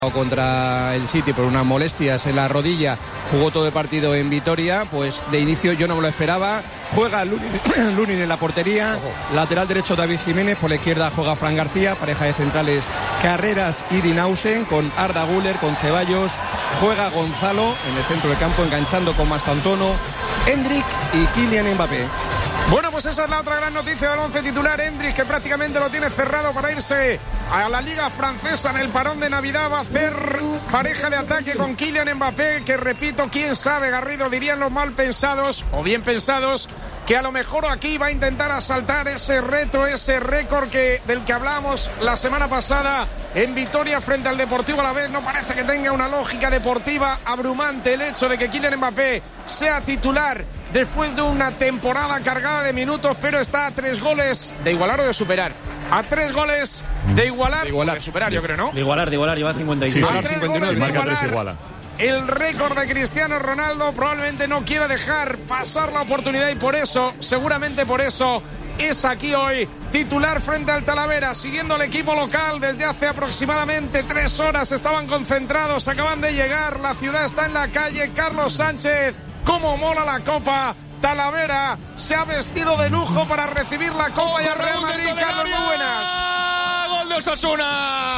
contra el City por unas molestias en la rodilla, jugó todo el partido en Vitoria, pues de inicio yo no me lo esperaba. Juega Lunin en la portería, lateral derecho David Jiménez, por la izquierda juega Fran García, pareja de centrales Carreras y Dinausen, con Arda Güler, con Ceballos, juega Gonzalo en el centro del campo enganchando con Mastantuono, Endrick y Kylian Mbappé. Bueno, pues esa es la otra gran noticia del once titular. Endrick, que prácticamente lo tiene cerrado para irse a la Liga Francesa en el parón de Navidad, va a hacer pareja de ataque con Kylian Mbappé, que repito, quién sabe, Garrido, dirían los mal pensados o bien pensados, que a lo mejor aquí va a intentar asaltar ese reto, ese récord del que hablábamos la semana pasada en Vitoria frente al Deportivo Alavés. No parece que tenga una lógica deportiva abrumante el hecho de que Kylian Mbappé sea titular después de una temporada cargada de minutos, pero está a 3 goles de igualar o de superar. A 3 goles de igualar. De superar, yo creo, ¿no? De igualar, lleva 56. Sí, a 3 goles de igualar el récord de Cristiano Ronaldo. Probablemente no quiera dejar pasar la oportunidad y por eso, seguramente por eso, es aquí hoy titular frente al Talavera, siguiendo al equipo local desde hace aproximadamente 3 horas. Estaban concentrados, acaban de llegar, la ciudad está en la calle. Carlos Sánchez, cómo mola la Copa. Talavera se ha vestido de lujo para recibir la Copa y al Real Madrid. Carlos, muy buenas. Gol de Osasuna.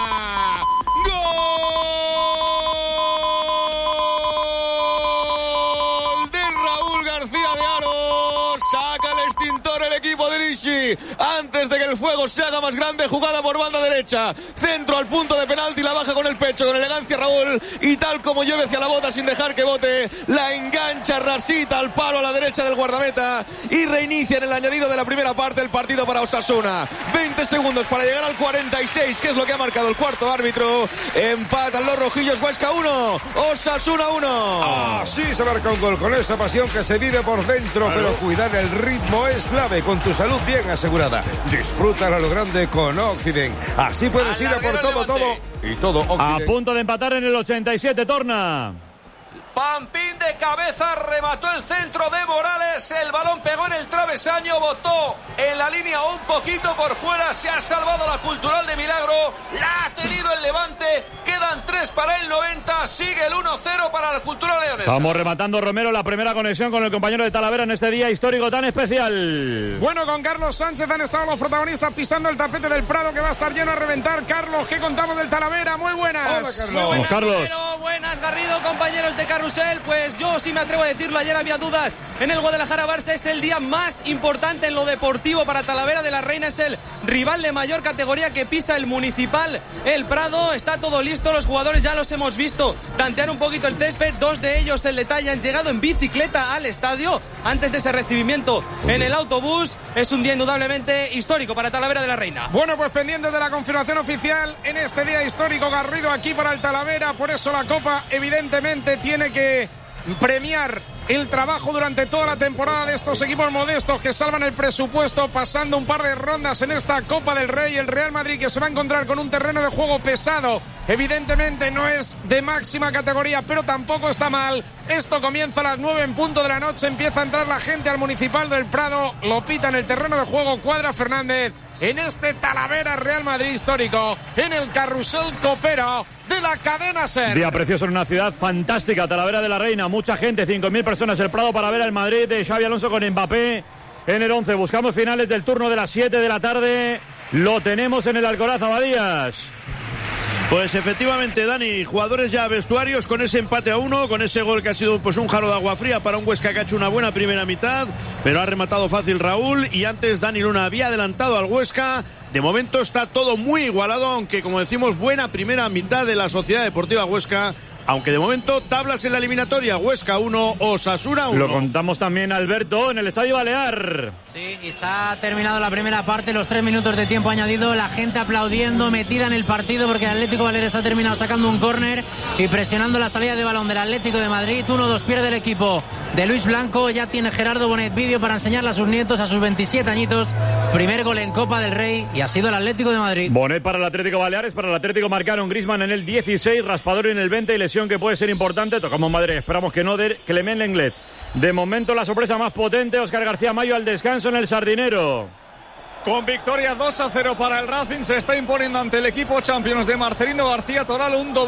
Gol de Raúl García de Aro. Saca el extintor el equipo de Lishi antes de que el fuego se haga más grande. Jugada por banda derecha, centro al punto de penalti, la baja con el pecho, con elegancia Raúl, y tal como llueve hacia la bota sin dejar que bote, la engancha rasita al palo a la derecha del guardameta y reinicia en el añadido de la primera parte el partido para Osasuna. 20 segundos para llegar al 46, que es lo que ha marcado el cuarto árbitro. Empatan los rojillos. Huesca 1, Osasuna 1. Así se marca un gol, con esa pasión que se vive por dentro, pero cuidar el ritmo es clave, con tu salud bien asegurada. Disfrútalo a lo grande con Occident. Así puedes ir a por todo y todo Occident. A punto de empatar en el 87, Torna. Pampín de cabeza, remató el centro de Morales, el balón pegó en el travesaño, botó en la línea un poquito por fuera, se ha salvado la Cultural de milagro, la ha tenido el Levante, quedan 3 para el 90, sigue el 1-0 para la Cultural Leonesa. Estamos rematando, Romero, la primera conexión con el compañero de Talavera en este día histórico tan especial. Bueno, con Carlos Sánchez han estado los protagonistas pisando el tapete del Prado, que va a estar lleno a reventar. Carlos, ¿qué contamos del Talavera? Muy buenas. Hola, Carlos. Muy buenas, Carlos. Romero, buenas, Garrido, compañeros de Carrusel. Pues yo sí me atrevo a decirlo, ayer había dudas en el Guadalajara-Barça, es el día más importante en lo deportivo para Talavera de la Reina, es el rival de mayor categoría que pisa el Municipal, el Prado. Está todo listo, los jugadores ya los hemos visto tantear un poquito el césped, 2 de ellos el detalle han llegado en bicicleta al estadio antes de ese recibimiento en el autobús. Es un día indudablemente histórico para Talavera de la Reina. Bueno, pues pendientes de la confirmación oficial en este día histórico, Garrido, aquí para el Talavera. Por eso la Copa evidentemente tiene que premiar el trabajo durante toda la temporada de estos equipos modestos que salvan el presupuesto pasando un par de rondas en esta Copa del Rey. El Real Madrid, que se va a encontrar con un terreno de juego pesado, evidentemente no es de máxima categoría, pero tampoco está mal. Esto comienza a las 9 en punto de la noche, empieza a entrar la gente al Municipal del Prado, lo pita en el terreno de juego Cuadra Fernández en este Talavera Real Madrid histórico, en el Carrusel Copero de la cadena SER. Día precioso en una ciudad fantástica, Talavera de la Reina, mucha gente, 5.000 personas el Prado para ver al Madrid de Xabi Alonso con Mbappé en el 11. Buscamos finales del turno de las 7 de la tarde, lo tenemos en el Alcoraz, Abadías. Pues efectivamente, Dani, jugadores ya vestuarios con ese empate a 1, con ese gol que ha sido pues un jarro de agua fría para un Huesca que ha hecho una buena primera mitad, pero ha rematado fácil Raúl, y antes Dani Luna había adelantado al Huesca. De momento está todo muy igualado, aunque como decimos, buena primera mitad de la Sociedad Deportiva Huesca, aunque de momento tablas en la eliminatoria, Huesca 1, Osasuna 1. Lo contamos también, Alberto, en el Estadio Balear. Sí, y se ha terminado la primera parte, los 3 minutos de tiempo añadido, la gente aplaudiendo, metida en el partido, porque el Atlético Baleares ha terminado sacando un córner y presionando la salida de balón del Atlético de Madrid. 1-2 pierde el equipo de Luis Blanco, ya tiene Gerardo Bonet vídeo para enseñarle a sus nietos, a sus 27 añitos, primer gol en Copa del Rey, y ha sido el Atlético de Madrid. Bonet para el Atlético Baleares, para el Atlético marcaron Griezmann en el 16, Raspadori en el 20 y lesión que puede ser importante. Tocamos Madrid, esperamos que no, de Clement Lenglet. De momento la sorpresa más potente, Óscar García Mayo al descanso en el Sardinero. con victoria 2-0 para el Racing. Se está imponiendo ante el equipo Champions de Marcelino García Toral un doble.